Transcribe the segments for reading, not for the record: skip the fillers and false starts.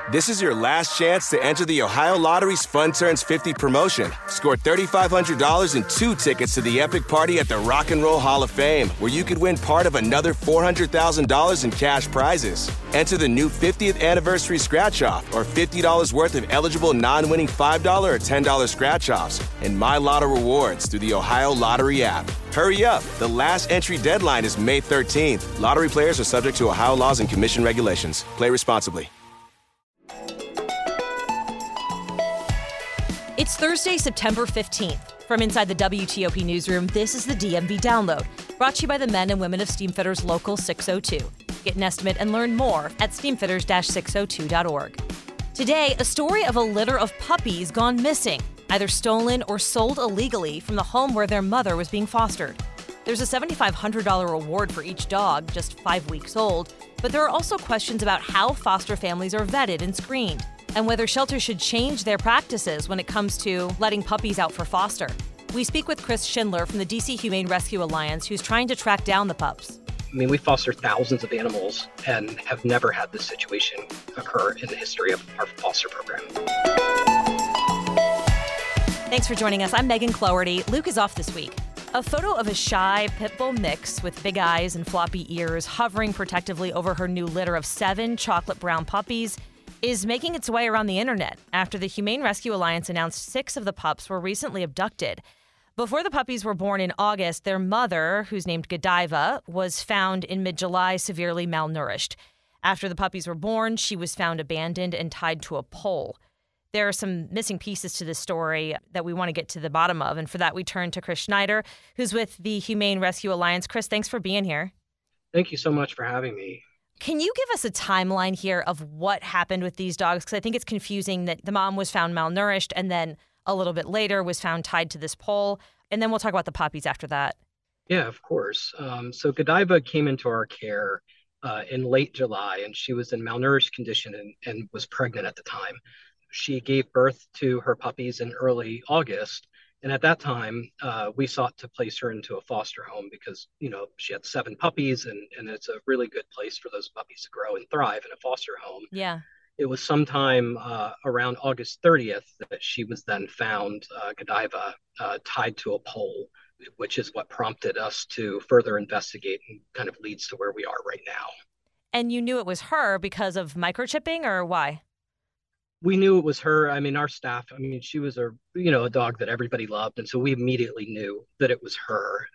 This is your last chance to enter the Ohio Lottery's Fun Turns 50 promotion. Score $3,500 and 2 tickets to the epic party at the Rock and Roll Hall of Fame, where you could win part of another $400,000 in cash prizes. Enter the new 50th anniversary scratch-off or $50 worth of eligible non-winning $5 or $10 scratch-offs and My Lotto rewards through the Ohio Lottery app. Hurry up. The last entry deadline is May 13th. Lottery players are subject to Ohio laws and commission regulations. Play responsibly. It's Thursday, September 15th. From inside the WTOP newsroom, this is the DMV Download, brought to you by the men and women of Steamfitters Local 602. Get an estimate and learn more at steamfitters-602.org. Today, a story of a litter of puppies gone missing, either stolen or sold illegally from the home where their mother was being fostered. There's a $7,500 reward for each dog, just 5 weeks old, but there are also questions about how foster families are vetted and screened, and whether shelters should change their practices when it comes to letting puppies out for foster. We speak with Chris Schindler from the DC Humane Rescue Alliance, who's trying to track down the pups. I mean, we foster thousands of animals and have never had this situation occur in the history of our foster program. Thanks for joining us. I'm Megan Cloherty. Luke is off this week. A photo of a shy pit bull mix with big eyes and floppy ears hovering protectively over her new litter of 7 chocolate brown puppies is making its way around the internet after the Humane Rescue Alliance announced 6 of the pups were recently abducted. Before the puppies were born in August, their mother, who's named Godiva, was found in mid-July severely malnourished. After the puppies were born, she was found abandoned and tied to a pole. There are some missing pieces to this story that we want to get to the bottom of, and for that we turn to Chris Schneider, who's with the Humane Rescue Alliance. Chris, thanks for being here. Thank you so much for having me. Can you give us a timeline here of what happened with these dogs? Because I think it's confusing that the mom was found malnourished and then a little bit later was found tied to this pole. And then we'll talk about the puppies after that. Yeah, of course. So Godiva came into our care in late July, and she was in malnourished condition and was pregnant at the time. She gave birth to her puppies in early August. And at that time, we sought to place her into a foster home because, you know, she had 7 puppies and it's a really good place for those puppies to grow and thrive in a foster home. Yeah. It was sometime around August 30th that she was then found, Godiva, tied to a pole, which is what prompted us to further investigate and kind of leads to where we are right now. And you knew it was her because of microchipping, or why? We knew it was her. I mean, our staff, I mean, she was a dog that everybody loved. And so we immediately knew that it was her.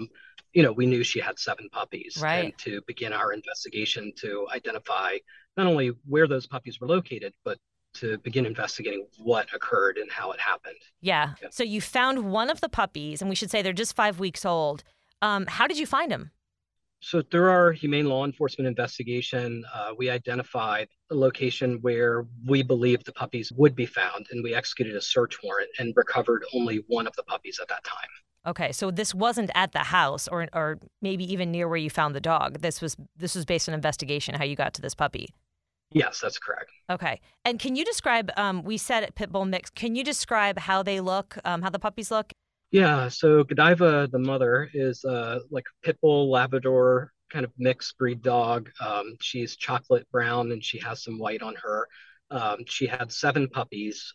We knew she had 7 puppies. Right. And to begin our investigation to identify not only where those puppies were located, but to begin investigating what occurred and how it happened. Yeah. So you found one of the puppies, and we should say they're just 5 weeks old. How did you find him? So through our humane law enforcement investigation, we identified a location where we believed the puppies would be found, and we executed a search warrant and recovered only one of the puppies at that time. Okay, so this wasn't at the house or maybe even near where you found the dog. This was based on investigation, how you got to this puppy. Yes, that's correct. Okay. And can you describe, we said pit bull mix, can you describe how they look, how the puppies look? Yeah, so Godiva, the mother, is like a pit bull Labrador kind of mixed breed dog. She's chocolate brown and she has some white on her. She had 7 puppies.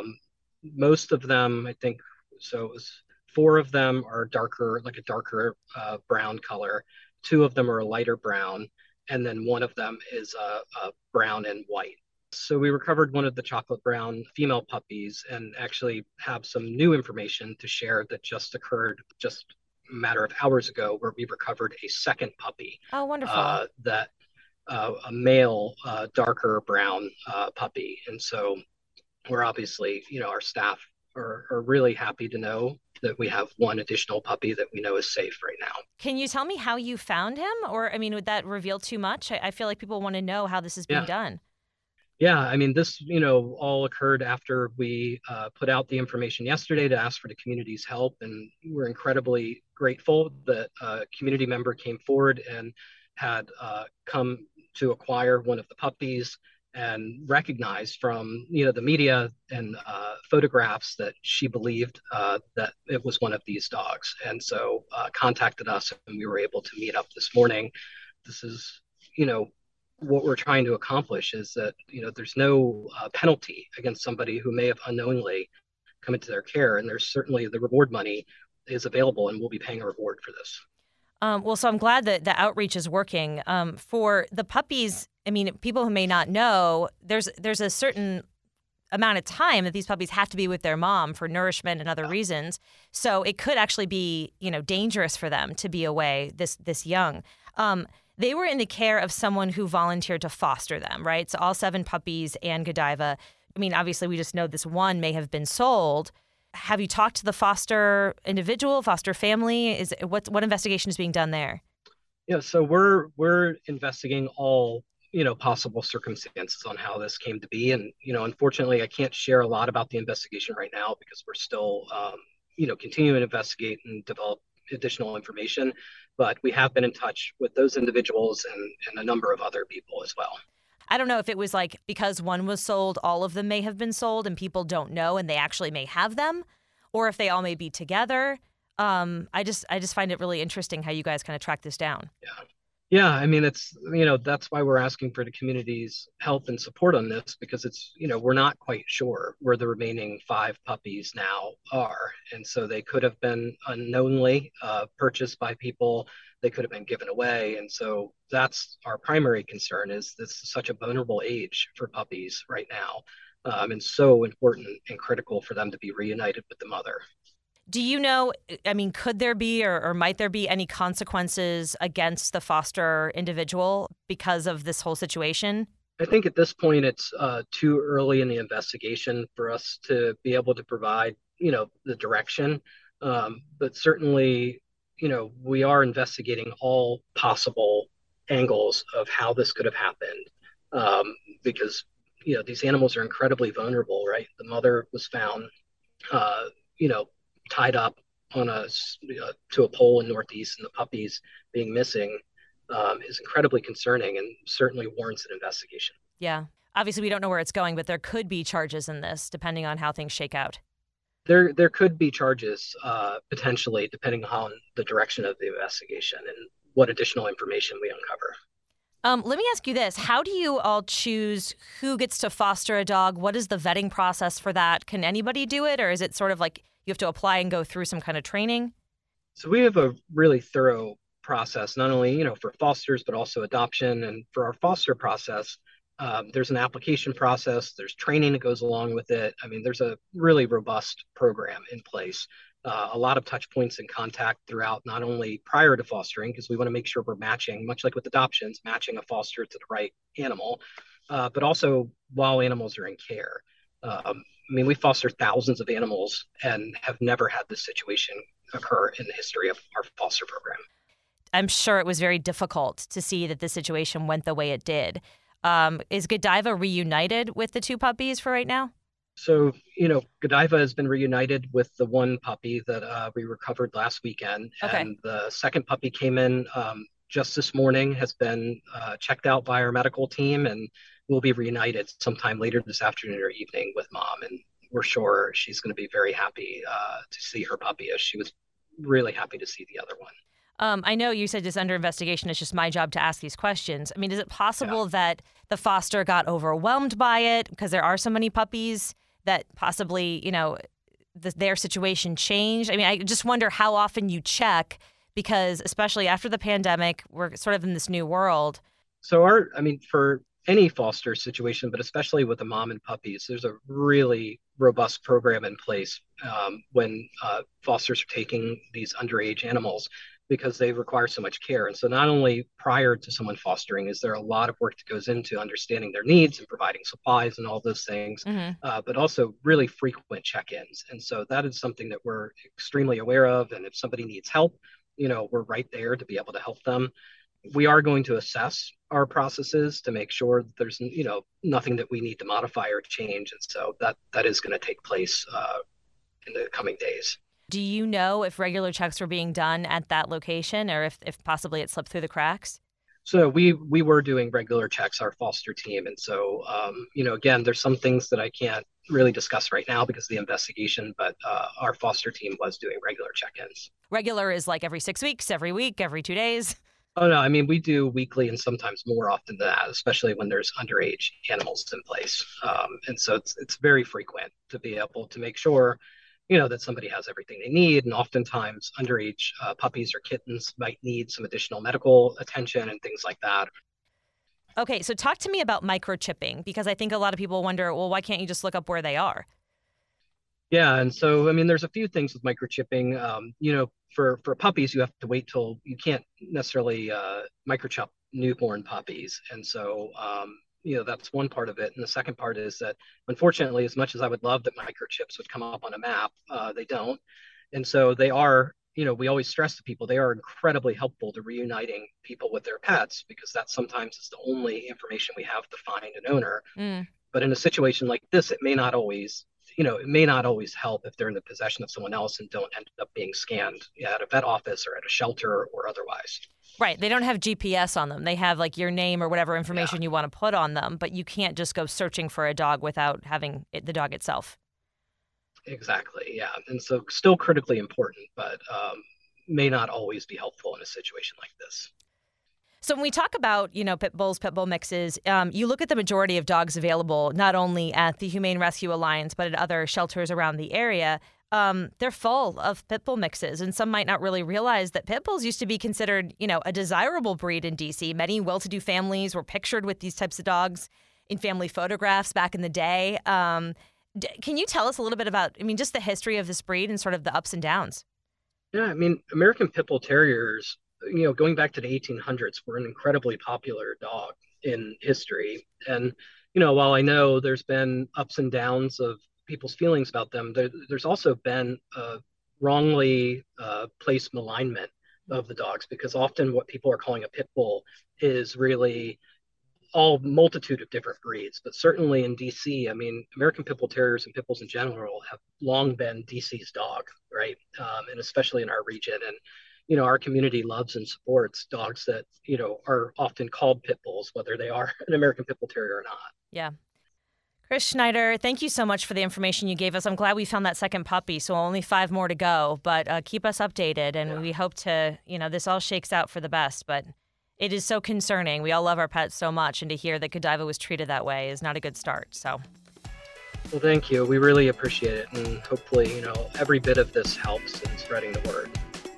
Most of them, I think, so it was 4 of them are darker, like a darker brown color. 2 of them are a lighter brown, and then 1 of them is a brown and white. So we recovered one of the chocolate brown female puppies and actually have some new information to share that just occurred just a matter of hours ago, where we recovered a second puppy. Oh, wonderful. That a male, darker brown puppy. And so we're obviously, our staff are really happy to know that we have one additional puppy that we know is safe right now. Can you tell me how you found him? Or, I mean, would that reveal too much? I feel like people want to know how this is being done. Yeah, I mean, this, all occurred after we put out the information yesterday to ask for the community's help. And we're incredibly grateful that a community member came forward and had come to acquire one of the puppies and recognized from, the media and photographs that she believed that it was one of these dogs. And so contacted us and we were able to meet up this morning. This is, what we're trying to accomplish is that, there's no penalty against somebody who may have unknowingly come into their care. And there's certainly the reward money is available, and we'll be paying a reward for this. Well, so I'm glad that the outreach is working. For the puppies, I mean, people who may not know, there's a certain amount of time that these puppies have to be with their mom for nourishment and other reasons. So it could actually be, dangerous for them to be away this young. They were in the care of someone who volunteered to foster them, right? So all 7 puppies and Godiva. I mean, obviously, we just know this one may have been sold. Have you talked to the foster individual, foster family? What investigation is being done there? Yeah, so we're investigating all possible circumstances on how this came to be, and unfortunately, I can't share a lot about the investigation right now because we're still continuing to investigate and develop additional information. But we have been in touch with those individuals and a number of other people as well. I don't know if it was like because one was sold, all of them may have been sold and people don't know and they actually may have them, or if they all may be together. I just find it really interesting how you guys kind of track this down. Yeah. I mean, it's, that's why we're asking for the community's help and support on this, because it's, we're not quite sure where the remaining 5 puppies now are. And so they could have been unknowingly purchased by people. They could have been given away. And so that's our primary concern, is this is such a vulnerable age for puppies right now. And so important and critical for them to be reunited with the mother. Do you know, I mean, could there be or might there be any consequences against the foster individual because of this whole situation? I think at this point it's too early in the investigation for us to be able to provide, the direction. But certainly, we are investigating all possible angles of how this could have happened, because, these animals are incredibly vulnerable, right? The mother was found, tied up on to a pole in Northeast, and the puppies being missing is incredibly concerning and certainly warrants an investigation. Yeah. Obviously, we don't know where it's going, but there could be charges in this depending on how things shake out. There could be charges potentially, depending on the direction of the investigation and what additional information we uncover. Let me ask you this. How do you all choose who gets to foster a dog? What is the vetting process for that? Can anybody do it, or is it sort of like you have to apply and go through some kind of training? So we have a really thorough process, not only, for fosters, but also adoption. And for our foster process, there's an application process, there's training that goes along with it. I mean, there's a really robust program in place, a lot of touch points and contact throughout, not only prior to fostering, because we want to make sure we're matching, much like with adoptions, matching a foster to the right animal, but also while animals are in care. I mean, we foster thousands of animals and have never had this situation occur in the history of our foster program. I'm sure it was very difficult to see that the situation went the way it did. Is Godiva reunited with the 2 puppies for right now? So, Godiva has been reunited with the 1 puppy that we recovered last weekend. Okay. And the second puppy came in just this morning, has been checked out by our medical team, and will be reunited sometime later this afternoon or evening with mom. And we're sure she's going to be very happy to see her puppy, as she was really happy to see the other one. I know you said it's under investigation. It's just my job to ask these questions. I mean, is it possible that the foster got overwhelmed by it because there are so many puppies that possibly, their situation changed? I mean, I just wonder how often you check, because especially after the pandemic, we're sort of in this new world. So for any foster situation, but especially with the mom and puppies, there's a really robust program in place when fosters are taking these underage animals, because they require so much care. And so not only prior to someone fostering is there a lot of work that goes into understanding their needs and providing supplies and all those things, but also really frequent check-ins. And so that is something that we're extremely aware of. And if somebody needs help, we're right there to be able to help them. We are going to assess our processes to make sure that there's, nothing that we need to modify or change. And so that is going to take place in the coming days. Do you know if regular checks were being done at that location, or if possibly it slipped through the cracks? So we were doing regular checks, our foster team. And so, again, there's some things that I can't really discuss right now because of the investigation, but our foster team was doing regular check-ins. Regular is like every 6 weeks, every week, every 2 days? Oh no, I mean we do weekly and sometimes more often than that, especially when there's underage animals in place. And so it's very frequent to be able to make sure, that somebody has everything they need. And oftentimes underage puppies or kittens might need some additional medical attention and things like that. Okay, so talk to me about microchipping, because I think a lot of people wonder, well, why can't you just look up where they are? Yeah, and so I mean, there's a few things with microchipping. For puppies, you have to wait till you can't necessarily microchip newborn puppies, and so that's one part of it. And the second part is that unfortunately, as much as I would love that microchips would come up on a map, they don't, and so they are. We always stress to people they are incredibly helpful to reuniting people with their pets because that sometimes is the only information we have to find an owner. Mm. But in a situation like this, it may not always help if they're in the possession of someone else and don't end up being scanned at a vet office or at a shelter or otherwise. Right. They don't have GPS on them. They have like your name or whatever information Yeah, you want to put on them, but you can't just go searching for a dog without having the dog itself. exactly. Yeah. And so still critically important, but may not always be helpful in a situation like this. So when we talk about, pit bulls, pit bull mixes, you look at the majority of dogs available, not only at the Humane Rescue Alliance, but at other shelters around the area. They're full of pit bull mixes, and some might not really realize that pit bulls used to be considered, a desirable breed in DC. Many well-to-do families were pictured with these types of dogs in family photographs back in the day. Can you tell us a little bit about, just the history of this breed and sort of the ups and downs? Yeah. I mean, American Pit Bull Terriers, going back to the 1800s, were an incredibly popular dog in history. And, while I know there's been ups and downs of people's feelings about them, there's also been wrongly placed malignment of the dogs because often what people are calling a pit bull is really all multitude of different breeds, but certainly in DC, I mean, American Pit Bull Terriers and Pit Bulls in general have long been DC's dog, right? And especially in our region. And, our community loves and supports dogs that, are often called Pit Bulls, whether they are an American Pit Bull Terrier or not. Yeah. Chris Schneider, thank you so much for the information you gave us. I'm glad we found that second puppy, so only 5 more to go, but keep us updated, and we hope to, this all shakes out for the best, but it is so concerning. We all love our pets so much, and to hear that Godiva was treated that way is not a good start. So, well, thank you. We really appreciate it, and hopefully, every bit of this helps in spreading the word.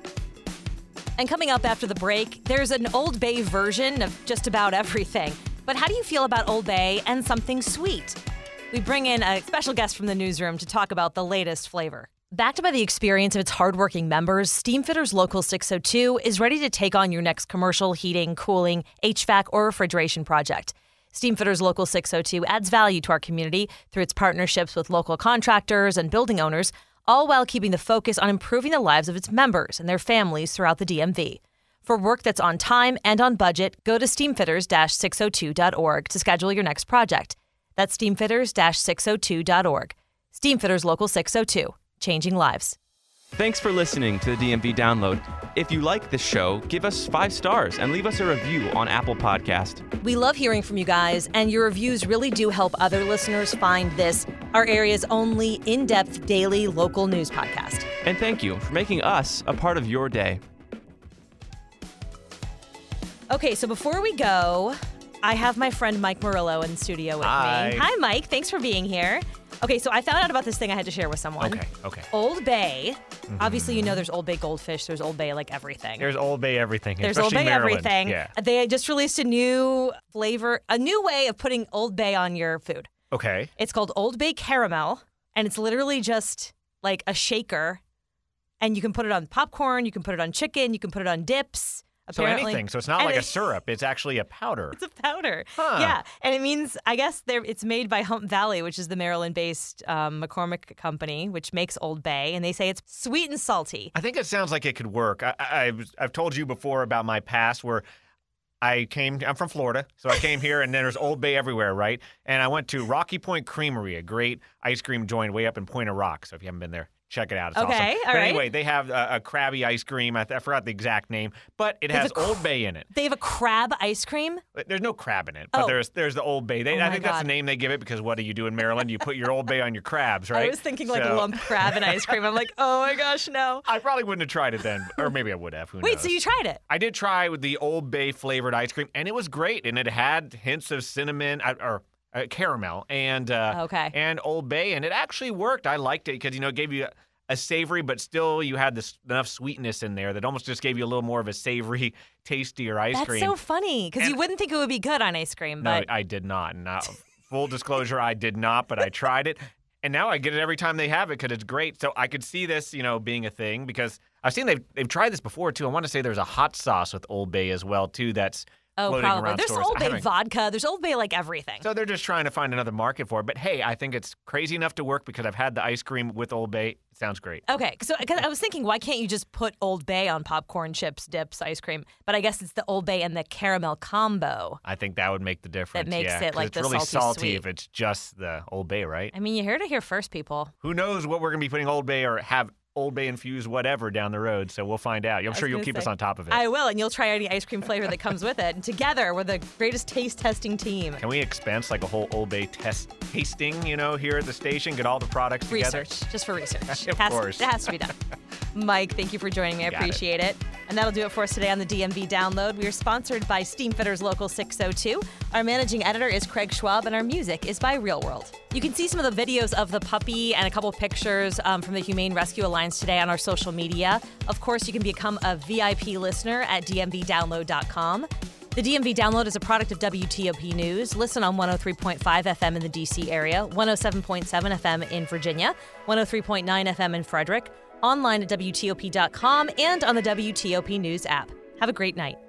And coming up after the break, there's an Old Bay version of just about everything. But how do you feel about Old Bay and something sweet? We bring in a special guest from the newsroom to talk about the latest flavor. Backed by the experience of its hardworking members, Steamfitters Local 602 is ready to take on your next commercial, heating, cooling, HVAC, or refrigeration project. Steamfitters Local 602 adds value to our community through its partnerships with local contractors and building owners, all while keeping the focus on improving the lives of its members and their families throughout the DMV. For work that's on time and on budget, go to steamfitters-602.org to schedule your next project. That's steamfitters-602.org. Steamfitters Local 602. Changing lives. Thanks for listening to the DMV Download. If you like this show, give us 5 stars and leave us a review on Apple Podcast. We love hearing from you guys, and your reviews really do help other listeners find this, our area's only in-depth daily local news podcast. And thank you for making us a part of your day. Okay, so before we go, I have my friend Mike Murillo in the studio with me. Hi, Mike. Thanks for being here. Okay, so I found out about this thing I had to share with someone. Okay. Old Bay. Obviously, there's Old Bay Goldfish. There's Old Bay, like, everything. There's Old Bay everything. There's Old Bay Maryland. everything. Yeah. They just released a new flavor, a new way of putting Old Bay on your food. Okay. It's called Old Bay Caramel, and it's literally just like a shaker. And you can put it on popcorn, you can put it on chicken, you can put it on dips. So anything. So it's not like a syrup. It's actually a powder. It's a powder. Huh. Yeah. And it means, I guess, it's made by Hump Valley, which is the Maryland-based McCormick company, which makes Old Bay. And they say it's sweet and salty. I think it sounds like it could work. I've told you before about my past where I'm from Florida, so I came here and there's Old Bay everywhere, right? And I went to Rocky Point Creamery, a great ice cream joint way up in Point of Rock. So if you haven't been there, check it out. It's Okay, awesome. all But right. anyway, they have a Krabby ice cream. I forgot the exact name, but it has Old Bay in it. They have a crab ice cream? There's no crab in it, but Oh. there's the Old Bay. Oh I my think that's the God. name they give it because what do you do in Maryland? You put your Old Bay on your crabs, right? I was thinking like So- lump crab and ice cream. I'm like, oh my gosh, no. I probably wouldn't have tried it then, or maybe I would have. Who Wait, knows? so you tried it? I did try with the Old Bay flavored ice cream, and it was great. And it had hints of cinnamon or caramel and Okay. and Old Bay, and it actually worked. I liked it because it gave you a savory, but still you had enough sweetness in there that almost just gave you a little more of a savory, tastier ice That's cream. so funny because you And- wouldn't think it would be good on ice cream, No, but I did not. And full disclosure, I did not, but I tried it. And now I get it every time they have it because it's great. So I could see this, being a thing because I've seen they've tried this before too. I want to say there's a hot sauce with Old Bay as well too. That's floating probably. around There's stores. Old I Bay haven't- vodka. There's Old Bay like everything. So they're just trying to find another market for it. But hey, I think it's crazy enough to work because I've had the ice cream with Old Bay. It sounds great. Okay, so 'cause I was thinking, why can't you just put Old Bay on popcorn, chips, dips, ice cream? But I guess it's the Old Bay and the caramel combo. I think that would make the difference. makes yeah, it 'cause like it's the really salty sweet. if it's just the Old Bay, right? I mean, you heard it here first, people. Who knows what we're going to be putting Old Bay or have Old Bay infused whatever down the road. So we'll find out. I'm sure you'll gonna keep us say, on top of it. I will, and you'll try any ice cream flavor that comes with it. And together, we're the greatest taste testing team. Can we expense like a whole Old Bay tasting, here at the station, get all the products together? Research, just for research. Of course. It has to be done. Mike, thank you for joining me. I Got it. appreciate it. And that'll do it for us today on the DMV Download. We are sponsored by Steamfitters Local 602. Our managing editor is Craig Schwab, and our music is by Real World. You can see some of the videos of the puppy and a couple pictures from the Humane Rescue Alliance today on our social media. Of course, you can become a VIP listener at dmvdownload.com. The DMV Download is a product of WTOP News. Listen on 103.5 FM in the D.C. area, 107.7 FM in Virginia, 103.9 FM in Frederick, online at WTOP.com, and on the WTOP News app. Have a great night.